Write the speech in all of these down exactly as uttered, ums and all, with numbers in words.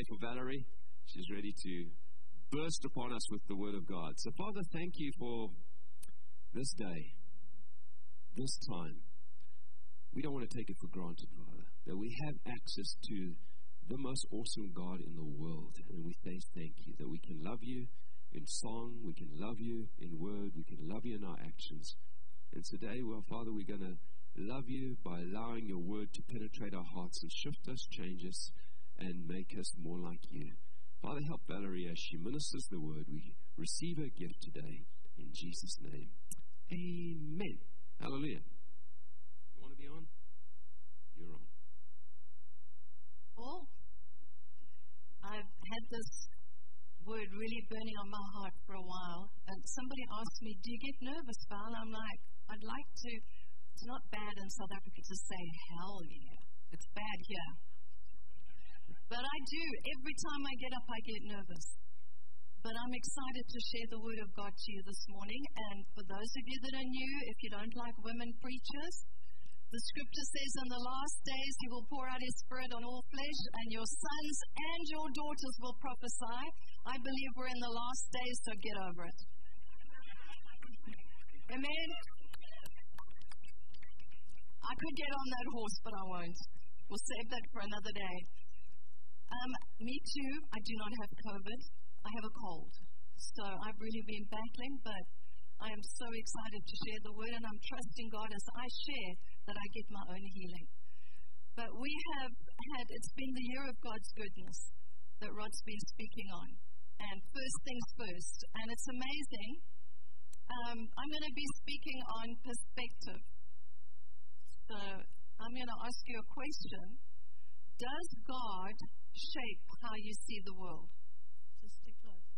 for Valerie. She's ready to burst upon us with the Word of God. So, Father, thank you for this day, this time. We don't want to take it for granted, Father, that we have access to the most awesome God in the world. And we say thank you that we can love you in song, we can love you in word, we can love you in our actions. And today, well, Father, we're going to love you by allowing your word to penetrate our hearts and shift us, change us, and make us more like you. Father, help Valerie as she ministers the word. We receive her gift today in Jesus' name. Amen. Hallelujah. You want to be on? You're on. Well, I've had this word really burning on my heart for a while, and somebody asked me, do you get nervous, Val? I'm like, I'd like to. It's not bad in South Africa to say, hell yeah. It's bad here. But I do. Every time I get up, I get nervous. But I'm excited to share the word of God to you this morning. And for those of you that are new, if you don't like women preachers, the scripture says in the last days he will pour out his spirit on all flesh, and your sons and your daughters will prophesy. I believe we're in the last days, so get over it. Amen. I could get on that horse, but I won't. We'll save that for another day. Um, me too. I do not have COVID. I have a cold. So I've really been battling, but I am so excited to share the word, and I'm trusting God as I share that I get my own healing. But we have had, it's been the year of God's goodness that Rod's been speaking on. And first things first, and it's amazing. Um, I'm going to be speaking on perspective. So I'm going to ask you a question. Does God shape how you see the world? Just stick close.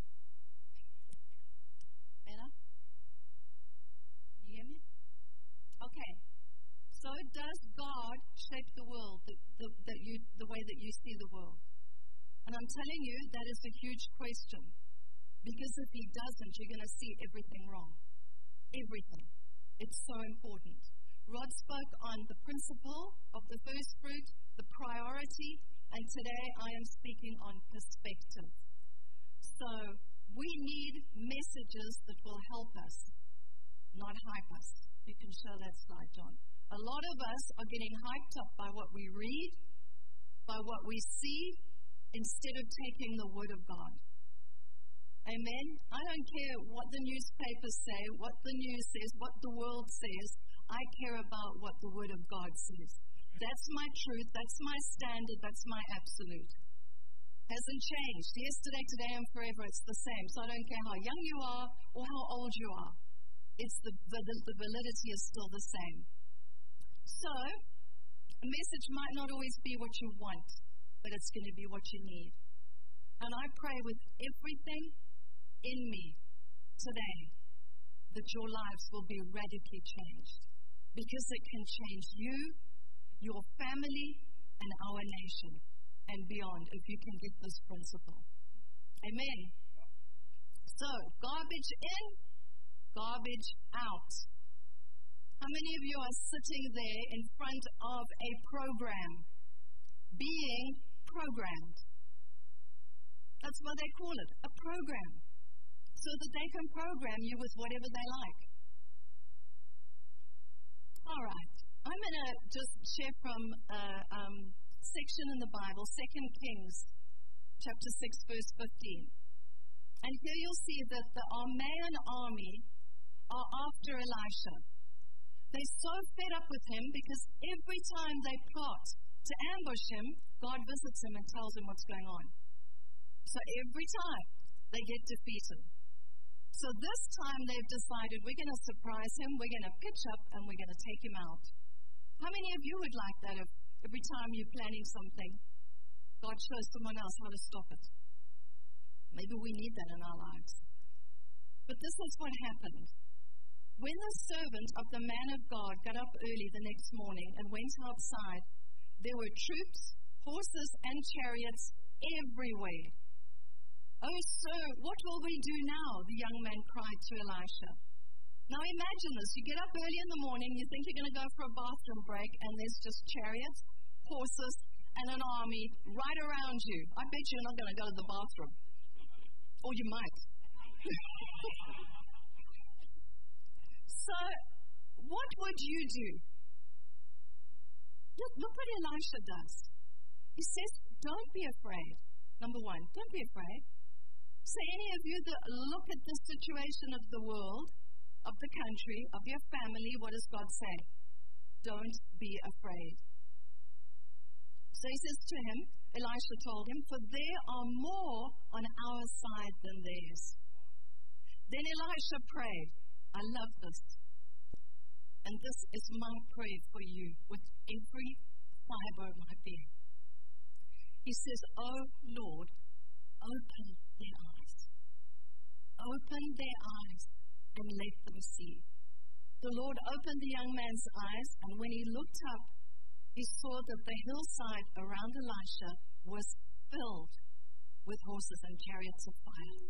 Anna? Can you hear me? Okay. So does God shape the world, the, the, that you, the way that you see the world? And I'm telling you, that is a huge question. Because if he doesn't, you're going to see everything wrong. Everything. It's so important. Rod spoke on the principle of the first fruit, the priority, and today I am speaking on perspective. So we need messages that will help us, not hype us. You can show that slide, John. A lot of us are getting hyped up by what we read, by what we see, instead of taking the word of God. Amen? I don't care what the newspapers say, what the news says, what the world says. I care about what the Word of God says. That's my truth, that's my standard, that's my absolute. Hasn't changed. Yesterday, today, and forever, it's the same. So I don't care how young you are or how old you are. It's the, the, the validity is still the same. So, a message might not always be what you want, but it's going to be what you need. And I pray with everything in me today that your lives will be radically changed. Because it can change you, your family, and our nation, and beyond, if you can get this principle. Amen. So, garbage in, garbage out. How many of you are sitting there in front of a program, being programmed? That's what they call it, a program. So that they can program you with whatever they like. All right, I'm going to just share from a um, section in the Bible, Second Kings, chapter six, verse fifteen. And here you'll see that the Aramean army are after Elisha. They're so fed up with him because every time they plot to ambush him, God visits him and tells him what's going on. So every time they get defeated. So this time they've decided we're going to surprise him, we're going to pitch up, and we're going to take him out. How many of you would like that if every time you're planning something, God shows someone else how to stop it? Maybe we need that in our lives. But this is what happened. When the servant of the man of God got up early the next morning and went outside, there were troops, horses, and chariots everywhere. "Oh, sir, what will we do now?" the young man cried to Elisha. Now imagine this. You get up early in the morning, you think you're going to go for a bathroom break, and there's just chariots, horses, and an army right around you. I bet you're not going to go to the bathroom. Or you might. So, what would you do? Look, look what Elisha does. He says, don't be afraid. Number one, don't be afraid. So any of you that look at the situation of the world, of the country, of your family, what does God say? Don't be afraid. So he says to him, Elisha told him, for there are more on our side than theirs. Then Elisha prayed. I love this. And this is my prayer for you with every fiber of my being. He says, oh Lord, open their eyes. Open their eyes and let them see. The Lord opened the young man's eyes, and when he looked up, he saw that the hillside around Elisha was filled with horses and chariots of fire.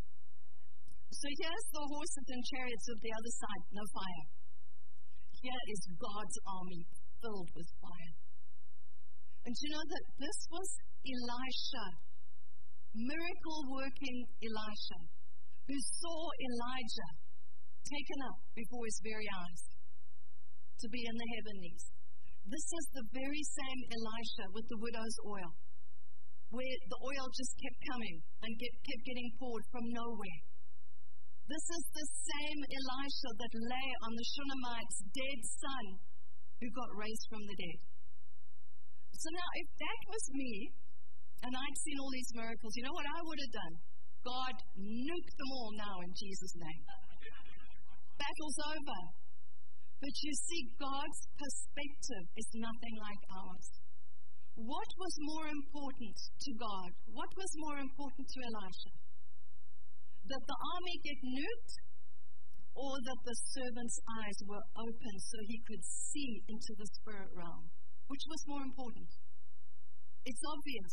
So here's the horses and chariots of the other side, no fire. Here is God's army filled with fire. And you know that this was Elisha, miracle-working Elisha, who saw Elijah taken up before his very eyes to be in the heavenlies. This is the very same Elisha with the widow's oil, where the oil just kept coming and get, kept getting poured from nowhere. This is the same Elisha that lay on the Shunammite's dead son who got raised from the dead. So now, if that was me, and I'd seen all these miracles, you know what I would have done? God, nuke them all now in Jesus' name. Battle's over. But you see, God's perspective is nothing like ours. What was more important to God? What was more important to Elisha? That the army get nuked, or that the servant's eyes were open so he could see into the spirit realm? Which was more important? It's obvious.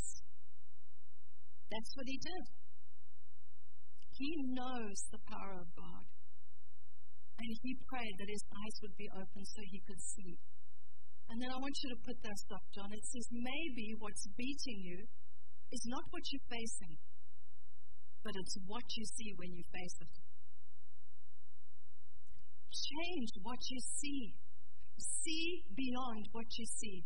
That's what he did. He knows the power of God. And he prayed that his eyes would be open so he could see. And then I want you to put this up, John. It says, maybe what's beating you is not what you're facing, but it's what you see when you face it. Change what you see. See beyond what you see.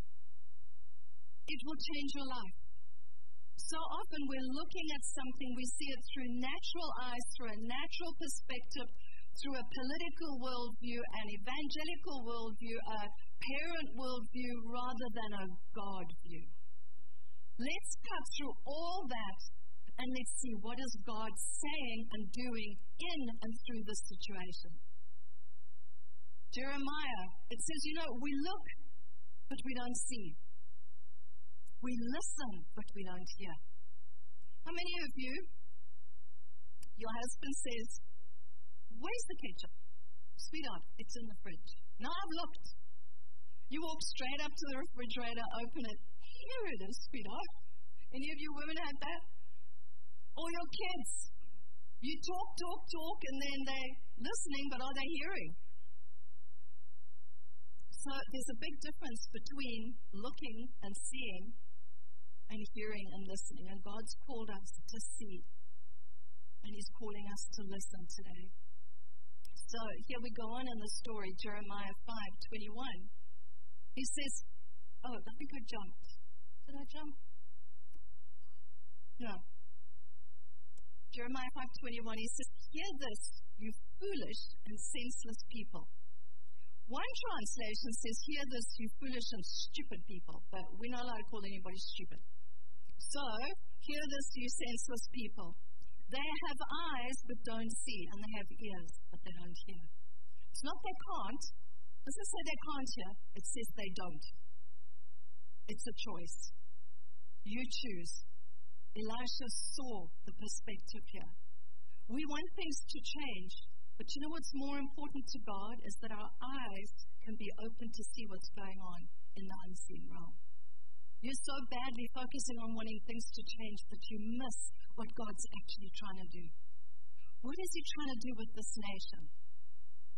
It will change your life. So often we're looking at something, we see it through natural eyes, through a natural perspective, through a political worldview, an evangelical worldview, a parent worldview, rather than a God view. Let's cut through all that and let's see what is God saying and doing in and through this situation. Jeremiah, it says, you know, we look, but we don't see. We listen, but we don't hear. How many of you, your husband says, where's the ketchup? Sweetheart, it's in the fridge. No, I've looked. You walk straight up to the refrigerator, open it. Here it is, sweetheart. Any of you women had that? Or your kids. You talk, talk, talk, and then they're listening, but are they hearing? So there's a big difference between looking and seeing and hearing and listening. And God's called us to see. And He's calling us to listen today. So here we go on in the story, Jeremiah five twenty-one. He says, oh, I think I jumped. Did I jump? No. Jeremiah five twenty-one, he says, hear this, you foolish and senseless people. One translation says, hear this, you foolish and stupid people. But we're not allowed to call anybody stupid. So, hear this, you senseless people. They have eyes but don't see, and they have ears but they don't hear. It's not they can't. It doesn't say they can't hear. It says they don't. It's a choice. You choose. Elisha saw the perspective here. We want things to change, but you know what's more important to God is that our eyes can be open to see what's going on in the unseen realm. You're so badly focusing on wanting things to change that you miss what God's actually trying to do. What is He trying to do with this nation?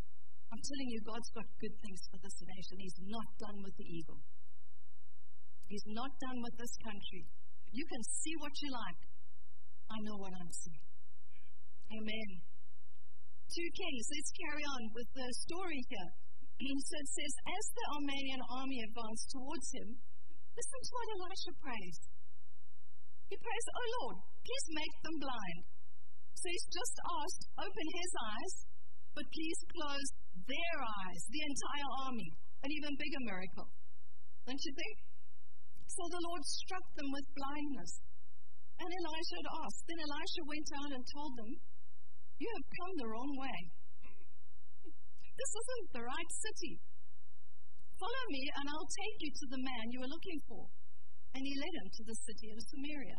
I'm telling you, God's got good things for this nation. He's not done with the evil. He's not done with this country. You can see what you like. I know what I'm seeing. Amen. Two kings. Let's carry on with the story here. So it says, as the Armenian army advanced towards him, listen to what Elisha prays. He prays, oh Lord, please make them blind. So he's just asked, open his eyes, but please close their eyes, the entire army. An even bigger miracle. Don't you think? So the Lord struck them with blindness. And Elisha had asked. Then Elisha went out and told them, you have come the wrong way. This isn't the right city. Follow me and I'll take you to the man you are looking for. And he led him to the city of Samaria.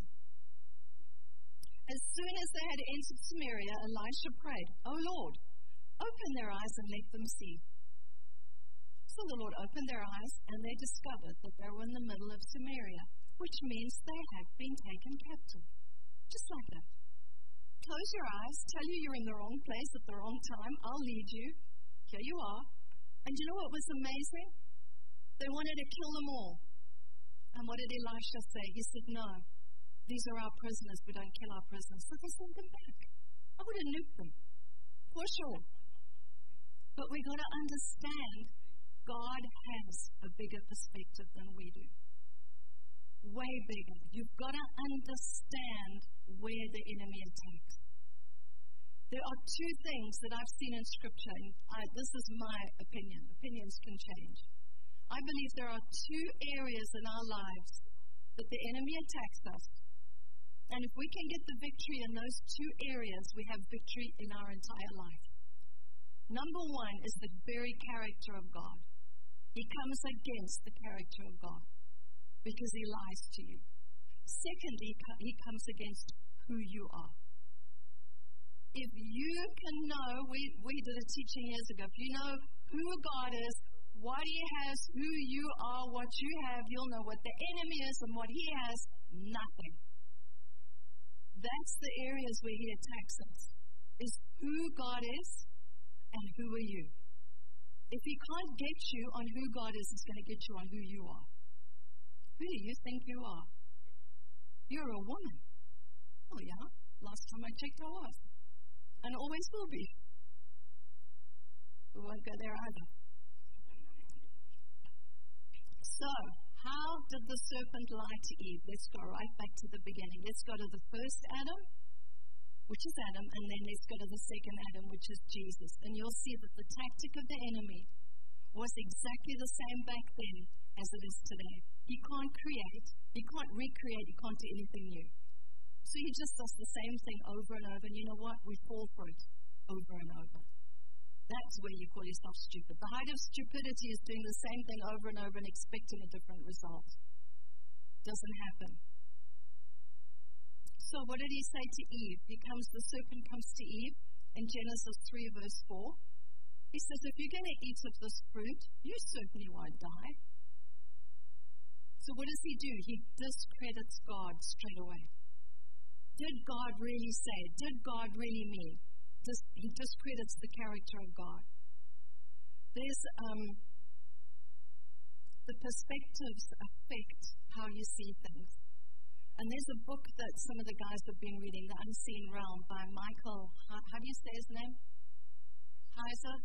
As soon as they had entered Samaria, Elisha prayed, O Lord, open their eyes and let them see. So the Lord opened their eyes, and they discovered that they were in the middle of Samaria, which means they had been taken captive. Just like that. Close your eyes, tell you you're in the wrong place at the wrong time. I'll lead you. Here you are. And you know what was amazing? They wanted to kill them all. And what did Elisha say? He said, no, these are our prisoners. We don't kill our prisoners. So they sent them back. I would have nuked them. For sure. But we've got to understand God has a bigger perspective than we do. Way bigger. You've got to understand where the enemy attacks. There are two things that I've seen in Scripture, and I, this is my opinion. Opinions can change. I believe there are two areas in our lives that the enemy attacks us. And if we can get the victory in those two areas, we have victory in our entire life. Number one is the very character of God. He comes against the character of God because he lies to you. Secondly, he comes against who you are. If you can know, we, we did a teaching years ago, if you know who God is, what he has, who you are, what you have, you'll know what the enemy is and what he has, nothing. That's the areas where he attacks us, is who God is and who are you. If he can't get you on who God is, he's going to get you on who you are. Who do you think you are? You're a woman. Oh yeah, last time I checked I was. And always will be. We won't go there either. So, how did the serpent lie to Eve? Let's go right back to the beginning. Let's go to the first Adam, which is Adam, and then let's go to the second Adam, which is Jesus. And you'll see that the tactic of the enemy was exactly the same back then as it is today. He can't create, he can't recreate, he can't do anything new. So he just does the same thing over and over, and you know what? We fall for it over and over. That's where you call yourself stupid. The height of stupidity is doing the same thing over and over and expecting a different result. Doesn't happen. So what did he say to Eve? He comes, the serpent comes to Eve in Genesis three verse four. He says, if you're going to eat of this fruit, you certainly won't die. So what does he do? He discredits God straight away. Did God really say? Did God really mean? Dis- he discredits the character of God. There's um, the perspectives affect how you see things. And there's a book that some of the guys have been reading, The Unseen Realm, by Michael, how, how do you say his name? Heiser?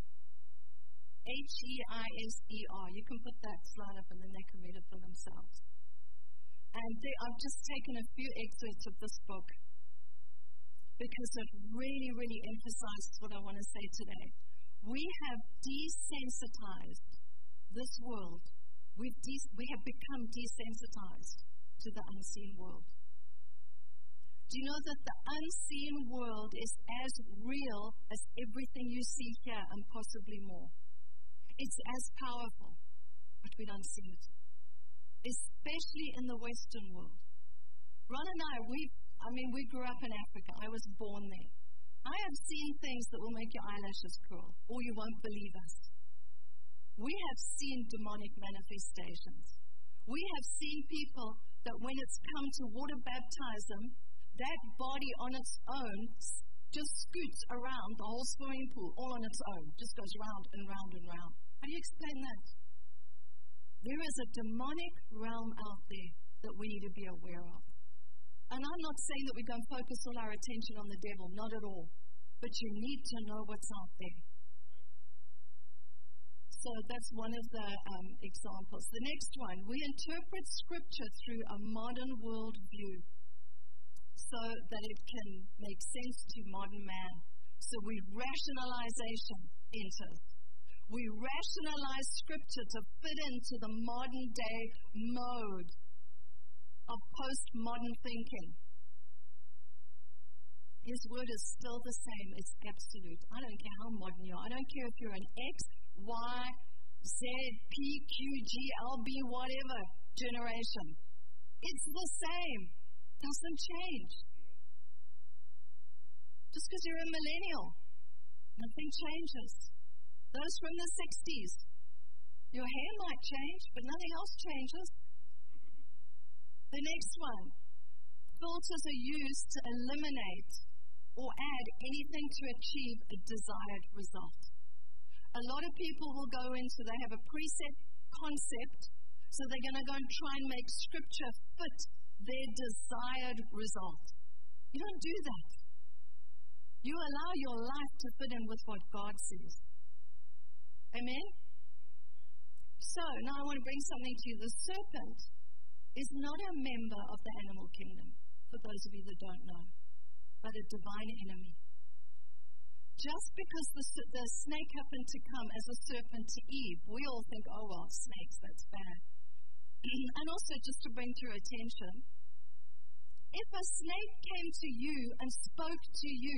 H E I S E R. You can put that slide up and then they can read it for themselves. And they, I've just taken a few excerpts of this book because it really, really emphasizes what I want to say today. We have desensitized this world. We've de- we have become desensitized to the unseen world. Do you know that the unseen world is as real as everything you see here and possibly more? It's as powerful, but we don't see it. Especially in the Western world. Ron and I, we I mean, we grew up in Africa. I was born there. I have seen things that will make your eyelashes curl, or you won't believe us. We have seen demonic manifestations. We have seen people that when it's come to water baptism, that body on its own just scoots around the whole swimming pool, all on its own. Just goes round and round and round. How do you explain that? There is a demonic realm out there that we need to be aware of. And I'm not saying that we go and focus all our attention on the devil, not at all. But you need to know what's out there. So that's one of the um, examples. The next one, we interpret Scripture through a modern world view so that it can make sense to modern man. So we rationalization enters. We rationalize Scripture to fit into the modern day mode of postmodern thinking. His word is still the same. It's absolute. I don't care how modern you are. I don't care if you're an X, Y, Z, P, Q, G, L, B, whatever generation. It's the same. Doesn't change. Just because you're a millennial, nothing changes. Those from the sixties, your hair might change, but nothing else changes. The next one, filters are used to eliminate or add anything to achieve a desired result. A lot of people will go into, they have a preset concept, so they're going to go and try and make Scripture fit their desired result. You don't do that. You allow your life to fit in with what God says. Amen? So, now I want to bring something to you. The serpent is not a member of the animal kingdom, for those of you that don't know, but a divine enemy. Just because the, the snake happened to come as a serpent to Eve, we all think, oh, well, snakes, that's bad. And also, just to bring to your attention, if a snake came to you and spoke to you,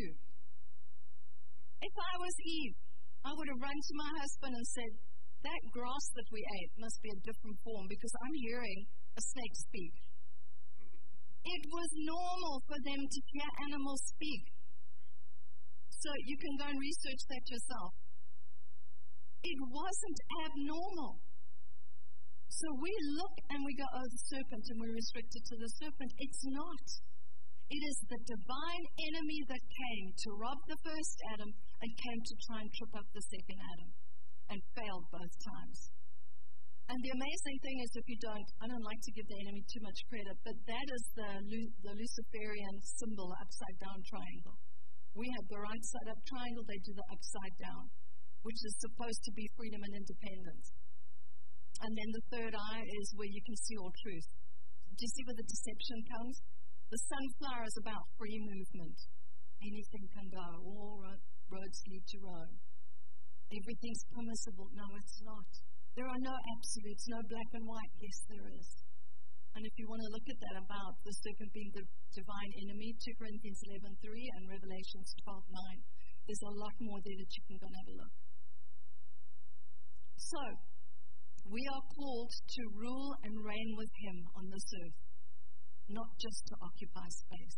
if I was Eve, I would have run to my husband and said, that grass that we ate must be a different form because I'm hearing a snake speak. It was normal for them to hear animals speak. So you can go and research that yourself. It wasn't abnormal. So we look and we go, oh, the serpent, and we're restricted to the serpent. It's not. It is the divine enemy that came to rob the first Adam and came to try and trip up the second Adam and failed both times. And the amazing thing is, if you don't, I don't like to give the enemy too much credit, but that is the, the Luciferian symbol, upside down triangle. We have the right side up triangle, they do the upside down, which is supposed to be freedom and independence. And then the third eye is where you can see all truth. Do you see where the deception comes? The sunflower is about free movement. Anything can go. All roads lead to Rome. Everything's permissible. No, it's not. There are no absolutes, no black and white. Yes, there is. And if you want to look at that about the serpent being the divine enemy, Second Corinthians eleven three and Revelation twelve nine, there's a lot more there that you can go and have a look. So, we are called to rule and reign with Him on this earth, not just to occupy space.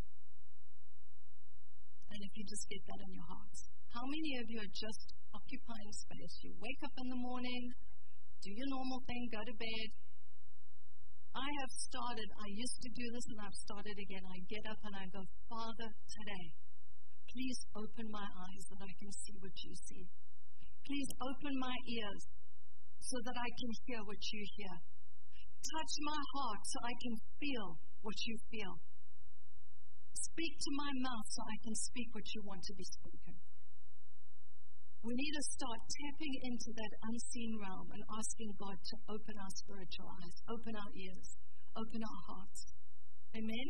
And if you just get that in your hearts, how many of you are just occupying space? You wake up in the morning, do your normal thing, go to bed. I have started, I used to do this and I've started again. I get up and I go, Father, today, please open my eyes that I can see what you see. Please open my ears so that I can hear what you hear. Touch my heart so I can feel what you feel. Speak to my mouth so I can speak what you want to be spoken. We need to start tapping into that unseen realm and asking God to open our spiritual eyes, open our ears, open our hearts. Amen?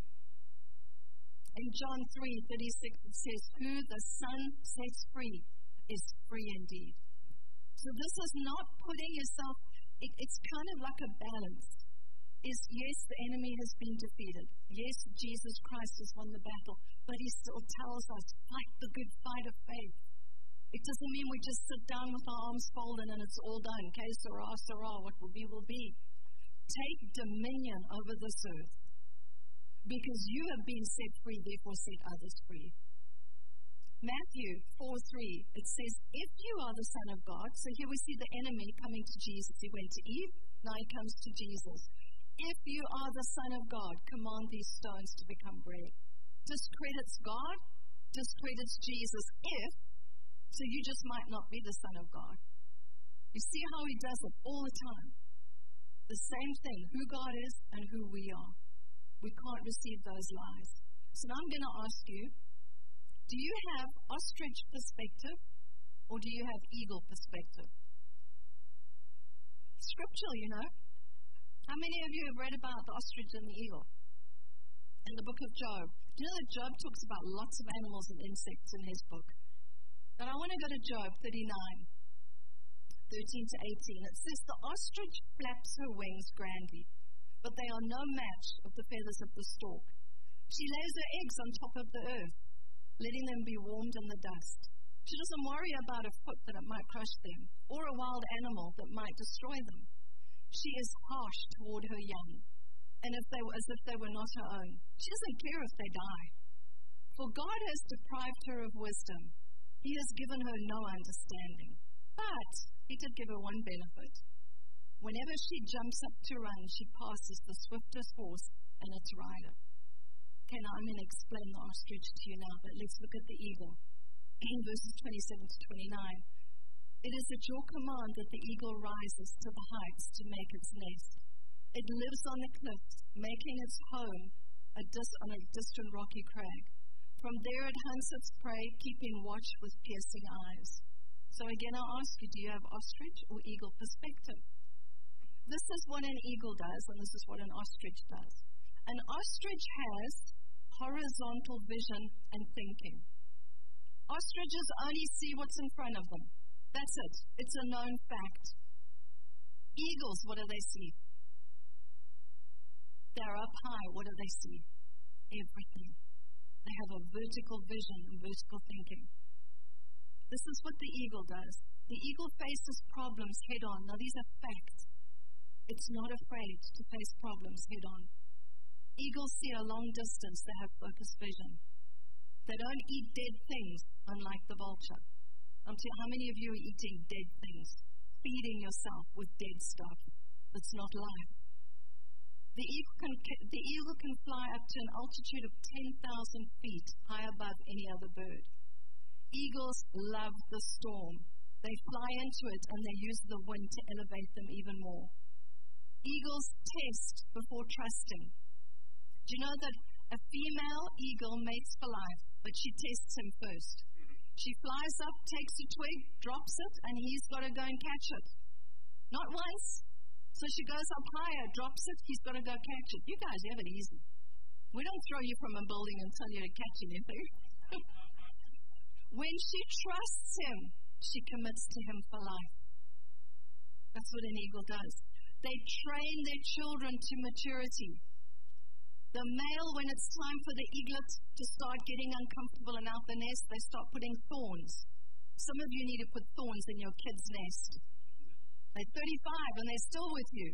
In John three thirty-six it says, who the Son sets free is free indeed. So this is not putting yourself, it, it's kind of like a balance. Is yes, the enemy has been defeated. Yes, Jesus Christ has won the battle, but He still tells us, fight the good fight of faith. It doesn't mean we just sit down with our arms folded and it's all done. Okay, Sarah, Sarah, what will be, will be. Take dominion over this earth. Because you have been set free, therefore set others free. Matthew four three, it says, if you are the Son of God, so here we see the enemy coming to Jesus. He went to Eve, now he comes to Jesus. If you are the Son of God, command these stones to become bread. Discredits God, discredits Jesus, if, so you just might not be the Son of God. You see how He does it all the time. The same thing, who God is and who we are. We can't receive those lies. So now I'm going to ask you, do you have ostrich perspective or do you have eagle perspective? Scriptural, you know. How many of you have read about the ostrich and the eagle? In the book of Job. Do you know that Job talks about lots of animals and insects in his book? But I want to go to Job thirty-nine, thirteen to eighteen. It says, the ostrich flaps her wings grandly, but they are no match of the feathers of the stork. She lays her eggs on top of the earth, letting them be warmed in the dust. She doesn't worry about a foot that it might crush them, or a wild animal that might destroy them. She is harsh toward her young, and if they were, as if they were not her own. She doesn't care if they die. For God has deprived her of wisdom. He has given her no understanding. But He did give her one benefit. Whenever she jumps up to run, she passes the swiftest horse and its rider. Okay, now I'm going to explain the ostrich to you now, but let's look at the eagle. In verses twenty-seven to twenty-nine. It is at your command that the eagle rises to the heights to make its nest. It lives on the cliffs, making its home a dis- on a distant rocky crag. From there it hunts its prey, keeping watch with piercing eyes. So again, I ask you, do you have ostrich or eagle perspective? This is what an eagle does, and this is what an ostrich does. An ostrich has horizontal vision and thinking. Ostriches only see what's in front of them. That's it. It's a known fact. Eagles, what do they see? They're up high. What do they see? Everything. They have a vertical vision and vertical thinking. This is what the eagle does. The eagle faces problems head on. Now, these are facts. It's not afraid to face problems head on. Eagles see a long distance. They have focused vision. They don't eat dead things, unlike the vulture. I'm telling you, how many of you are eating dead things? Feeding yourself with dead stuff that's not life. The eagle can, the eagle can fly up to an altitude of ten thousand feet, high above any other bird. Eagles love the storm. They fly into it and they use the wind to elevate them even more. Eagles test before trusting. Do you know that a female eagle mates for life, but she tests him first? She flies up, takes a twig, drops it, and he's got to go and catch it. Not once. So she goes up higher, drops it, he's got to go catch it. You guys have it easy. We don't throw you from a building and tell you to catch anything. When she trusts him, she commits to him for life. That's what an eagle does. They train their children to maturity. The male, when it's time for the eaglet to start getting uncomfortable and out the nest, they start putting thorns. Some of you need to put thorns in your kid's nest. They're thirty-five and they're still with you.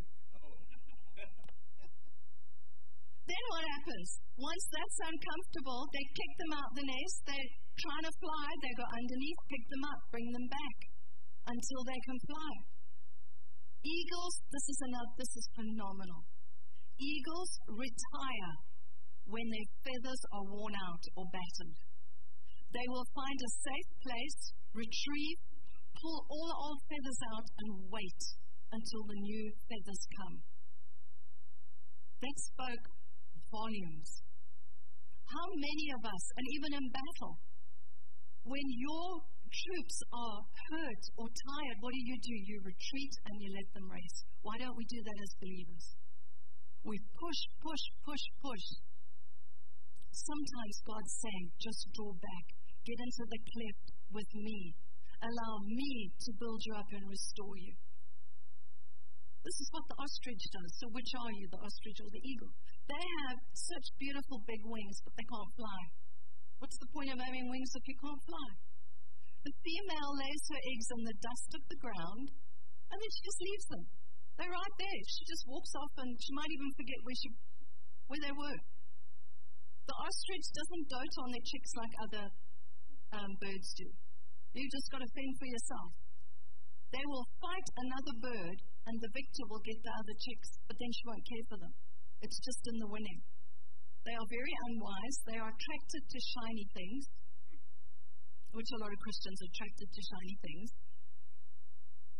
Then what happens? Once that's uncomfortable, they kick them out the nest. They're trying to fly. They go underneath, pick them up, bring them back until they can fly. Eagles, this is another, this is phenomenal. Eagles retire when their feathers are worn out or battered. They will find a safe place, retrieve, pull all the old feathers out, and wait until the new feathers come. That spoke volumes. How many of us, and even in battle, when your troops are hurt or tired, what do you do? You retreat and you let them rest. Why don't we do that as believers? We push, push, push, push. Sometimes God's saying, just draw back. Get into the cleft with me. Allow me to build you up and restore you. This is what the ostrich does. So which are you, the ostrich or the eagle? They have such beautiful big wings, but they can't fly. What's the point of having wings if you can't fly? The female lays her eggs in the dust of the ground, and then she just leaves them. They're right there. She just walks off, and she might even forget where she, where they were. The ostrich doesn't dote on their chicks like other um, birds do. You've just got to fend for yourself. They will fight another bird, and the victor will get the other chicks, but then she won't care for them. It's just in the winning. They are very unwise. They are attracted to shiny things, which a lot of Christians are attracted to shiny things.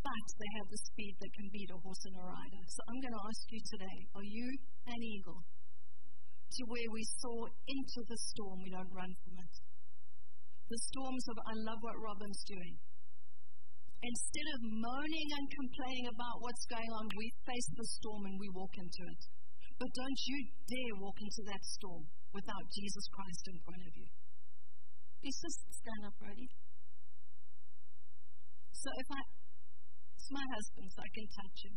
but they have the speed that can beat a horse and a rider. So I'm going to ask you today, are you an eagle? To where we soar into the storm, we don't run from it. The storms of, I love what Robin's doing. Instead of moaning and complaining about what's going on, we face the storm and we walk into it. But don't you dare walk into that storm without Jesus Christ in front of you. Please just stand up, Brody. So if I, it's my husband, so I can touch him.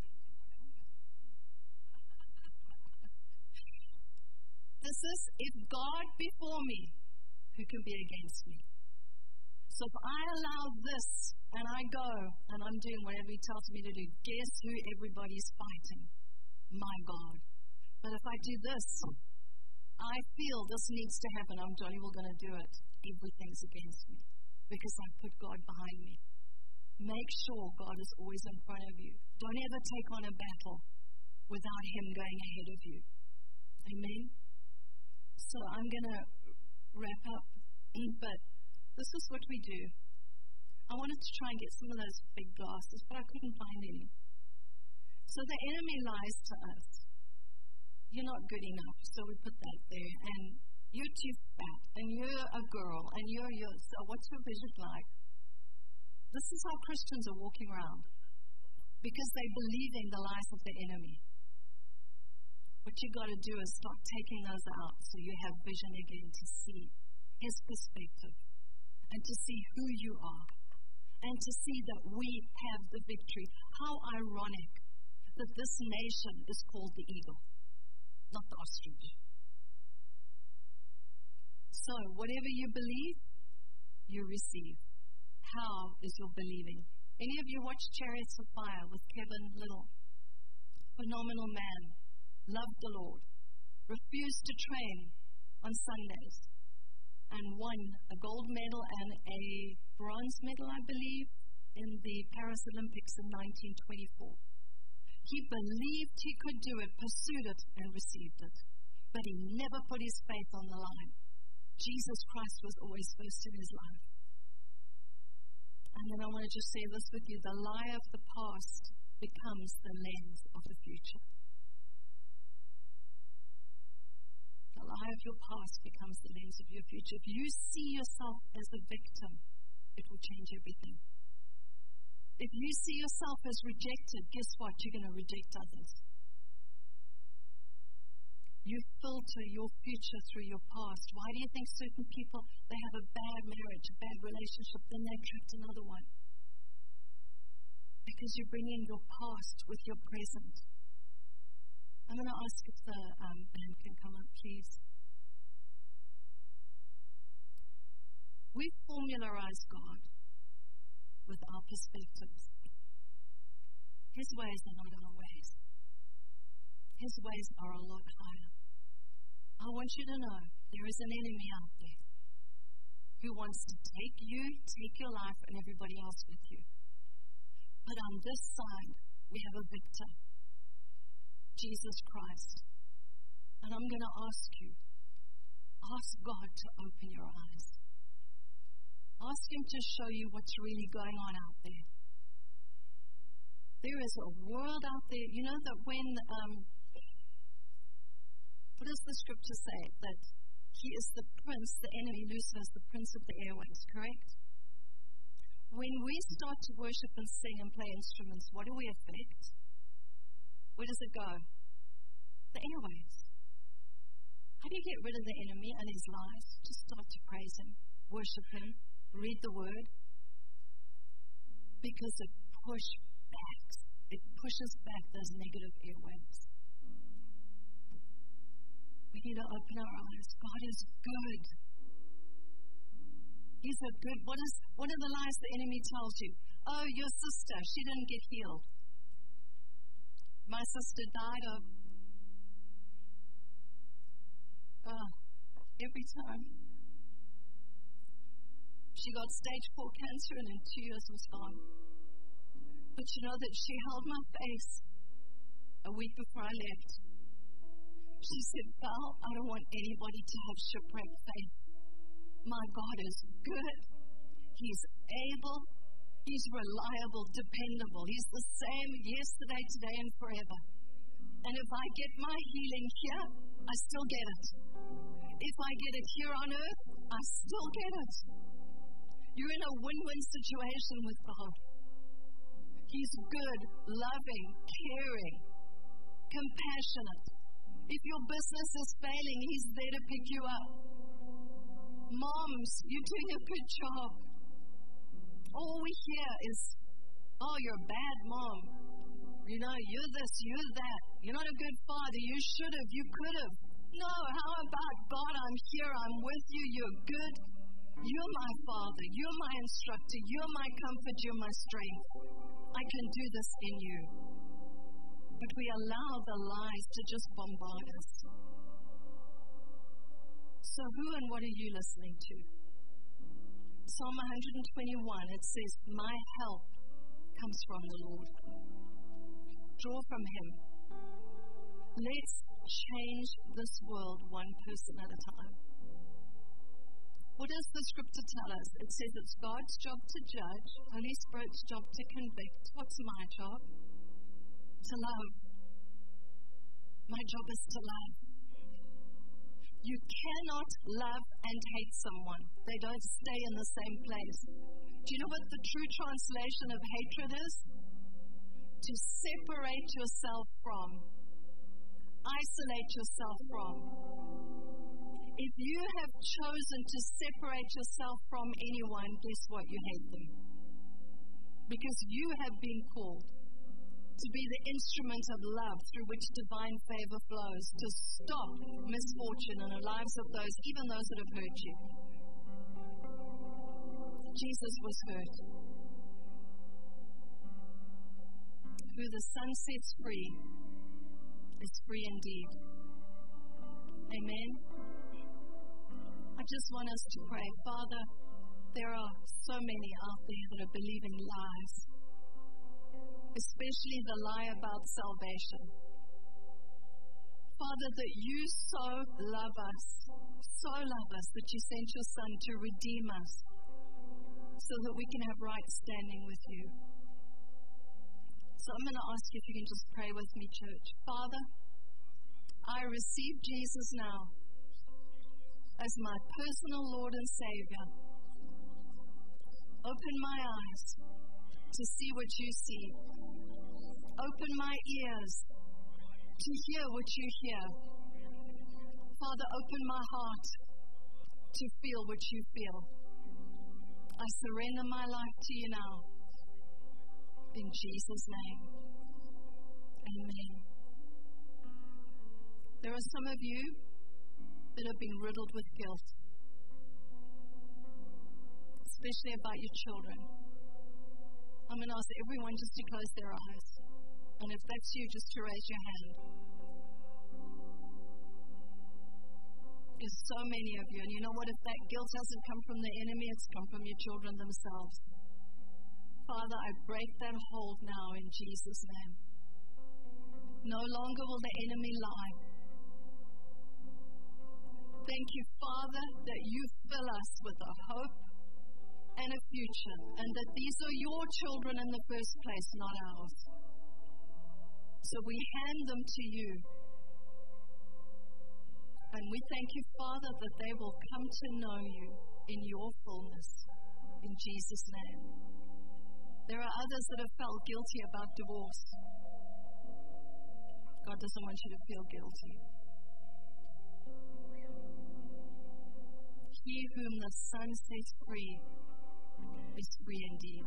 This is, if God before me, who can be against me? So if I allow this, and I go, and I'm doing whatever He tells me to do, guess who everybody's fighting? My God. But if I do this, I feel this needs to happen, I'm jolly well going to do it. Everything's against me, because I put God behind me. Make sure God is always in front of you. Don't ever take on a battle without Him going ahead of you. Amen? So I'm going to wrap up, but this is what we do. I wanted to try and get some of those big glasses, but I couldn't find any. So the enemy lies to us. You're not good enough, so we put that there. And you're too fat, and you're a girl, and you're yours. So what's your vision like? This is how Christians are walking around, because they're believing the lies of the enemy. What you got to do is start taking those out so you have vision again to see His perspective and to see who you are and to see that we have the victory. How ironic that this nation is called the eagle, not the ostrich. So whatever you believe, you receive. How is your believing? Any of you watch Chariots of Fire with Kevin Little? Phenomenal man. Loved the Lord. Refused to train on Sundays. And won a gold medal and a bronze medal, I believe, in the Paris Olympics in nineteen twenty-four. He believed he could do it, pursued it, and received it. But he never put his faith on the line. Jesus Christ was always first in his life. And then I want to just say this with you. The lie of the past becomes the lens of the future. The lie of your past becomes the lens of your future. If you see yourself as a victim, it will change everything. If you see yourself as rejected, guess what? You're going to reject others. You filter your future through your past. Why do you think certain people, they have a bad marriage, a bad relationship, then they attract another one? Because you're bringing your past with your present. I'm going to ask if the um, band can come up, please. We formularize God with our perspectives. His ways are not our ways. His ways are a lot higher. I want you to know there is an enemy out there who wants to take you, take your life, and everybody else with you. But on this side, we have a victor, Jesus Christ. And I'm going to ask you, ask God to open your eyes. Ask Him to show you what's really going on out there. There is a world out there. You know that when, um, what does the scripture say? That he is the prince, the enemy, Lucifer is the prince of the airways, correct? When we start to worship and sing and play instruments, what do we affect? Where does it go? The airways. How do you get rid of the enemy and his lies? Just start to praise Him, worship Him, read the Word. Because it pushes back. It pushes back those negative airwaves. We need to open our eyes. God is good. He's a good. What is what are the lies the enemy tells you? Oh, your sister, she didn't get healed. My sister died of oh, every time. She got stage four cancer and in two years was gone. But you know that she held my face a week before I left. She said, Val, I don't want anybody to have shipwrecked faith. My God is good. He's able. He's reliable, dependable. He's the same yesterday, today, and forever. And if I get my healing here, I still get it. If I get it here on earth, I still get it. You're in a win-win situation with God. He's good, loving, caring, compassionate. If your business is failing, He's there to pick you up. Moms, you're doing a good job. All we hear is, oh, you're a bad mom. You know, you're this, you're that. You're not a good father. You should have, you could have. No, how about God? I'm here, I'm with you, you're good. You're my Father, you're my instructor, you're my comfort, you're my strength. I can do this in you. But we allow the lies to just bombard us. So who and what are you listening to? Psalm one twenty-one, it says, my help comes from the Lord. Draw from Him. Let's change this world one person at a time. What does the scripture tell us? It says it's God's job to judge, Holy Spirit's job to convict. What's my job? To love. My job is to love. You cannot love and hate someone. They don't stay in the same place. Do you know what the true translation of hatred is? To separate yourself from. Isolate yourself from. If you have chosen to separate yourself from anyone, guess what? You hate them. Because you have been called to be the instrument of love through which divine favor flows, to stop misfortune in the lives of those, even those that have hurt you. Jesus was hurt. Who the Son sets free is free indeed. Amen. I just want us to pray. Father, there are so many out there that are believing lies, especially the lie about salvation. Father, that you so love us, so love us, that you sent your Son to redeem us so that we can have right standing with you. So I'm going to ask you if you can just pray with me, church. Father, I receive Jesus now as my personal Lord and Savior. Open my eyes to see what you see. Open my ears to hear what you hear. Father, open my heart to feel what you feel. I surrender my life to you now. In Jesus' name. Amen. There are some of you that have been riddled with guilt, especially about your children. I'm going to ask everyone just to close their eyes. And if that's you, just to raise your hand. There's so many of you. And you know what? If that guilt hasn't come from the enemy, it's come from your children themselves. Father, I break that hold now in Jesus' name. No longer will the enemy lie. Thank you, Father, that you fill us with a hope and a future, and that these are your children in the first place, not ours. So we hand them to you. And we thank you, Father, that they will come to know you in your fullness. In Jesus' name. There are others that have felt guilty about divorce. God doesn't want you to feel guilty. He whom the Son sets free is free indeed.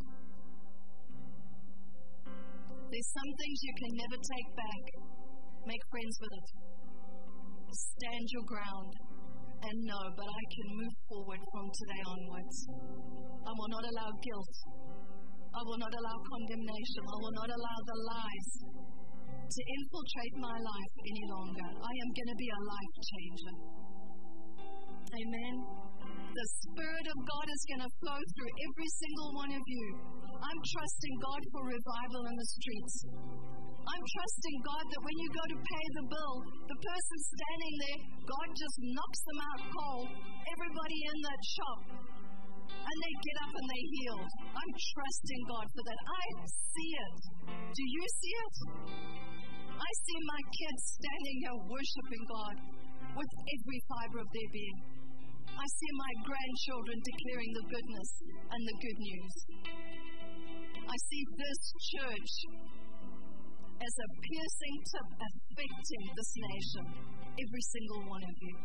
There's some things you can never take back. Make friends with it. Stand your ground and know, but I can move forward from today onwards. I will not allow guilt. I will not allow condemnation. I will not allow the lies to infiltrate my life any longer. I am going to be a life changer. Amen. The Spirit of God is going to flow through every single one of you. I'm trusting God for revival in the streets. I'm trusting God that when you go to pay the bill, the person standing there, God just knocks them out cold. Everybody in that shop and they get up and they heal. I'm trusting God for that. I see it. Do you see it? I see my kids standing here worshiping God with every fiber of their being. I see my grandchildren declaring the goodness and the good news. I see this church as a piercing tip affecting this nation, every single one of you.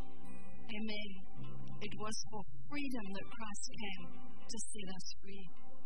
Amen. It was for freedom that Christ came to set us free.